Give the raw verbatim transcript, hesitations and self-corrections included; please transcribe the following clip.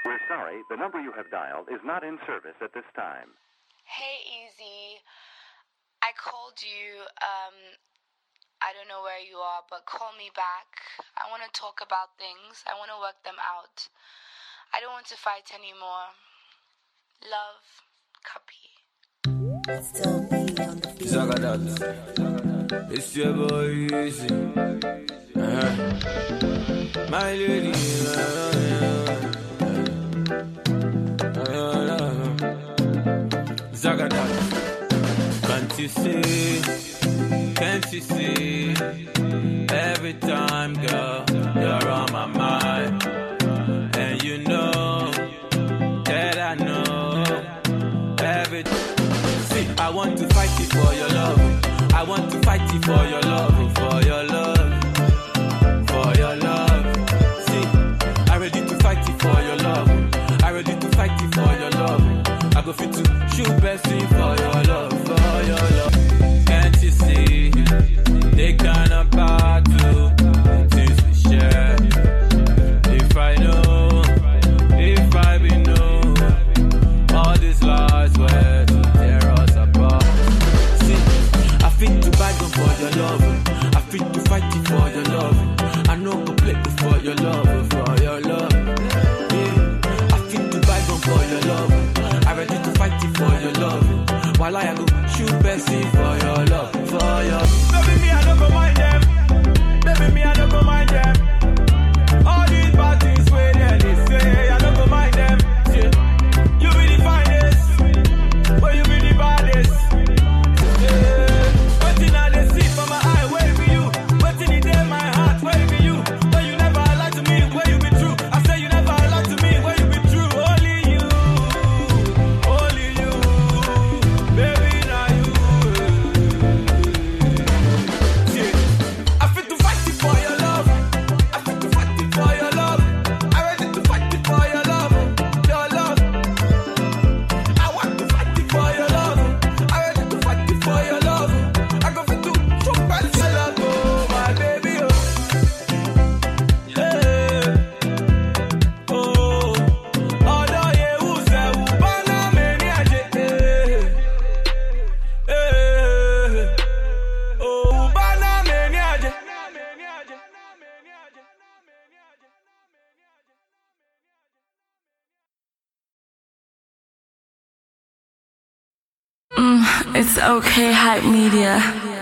We're sorry, the number you have dialed is not in service at this time. Hey, Easy. I called you. Um, I don't know where you are, but call me back. I want to talk about things. I want to work them out. I don't want to fight anymore. Love, Kapi. Still be on the field. Zagadad. It's your boy Easy. Uh-huh. My lady. Zagadad. Can't you see? Can't you see? Every time, girl, you're on my mind. And you know that I know every. See, I want to fight you for your love. I want to fight you for your love, for your love, for your love. See, I'm ready to fight you for your love. I'm ready to fight you for your love. I go fit to shoot Bessie for your love, for your love. Can't you see? They kinda battle the things we share. If I know, if I be know, all these lies were to tear us apart. See, I fit to beg for your love. I fit to fight you for your love. I know go play for your love, for your love. Yeah. I fit to beg for your love. I ready to fight you for your love. While I go shoot Bessie for your love, for your. Baby, me I don't go mind them. Baby, me I don't go mind them. All these bad things where they say I don't go mind them. Yeah. You be the finest, but you be the baddest. Yeah. Waiting I they see from my eye, where be you? Waiting it in my heart, where be you? Where you never lied to me, where you be true? I say you never lied to me, where you be true? Only you, only you, baby, now you. Yeah. I fit to fight you for your love. I fit to fight you for your love. I ready to fight you for your love, your love. I want to fight you for your love. I ready to fight you for your love. I go fit to shoot back your love, oh my baby, oh. Yeah. Oh, although you who say who bana many aje, eh, eh. Oh, who bana many aje. It's okay, Hype Media.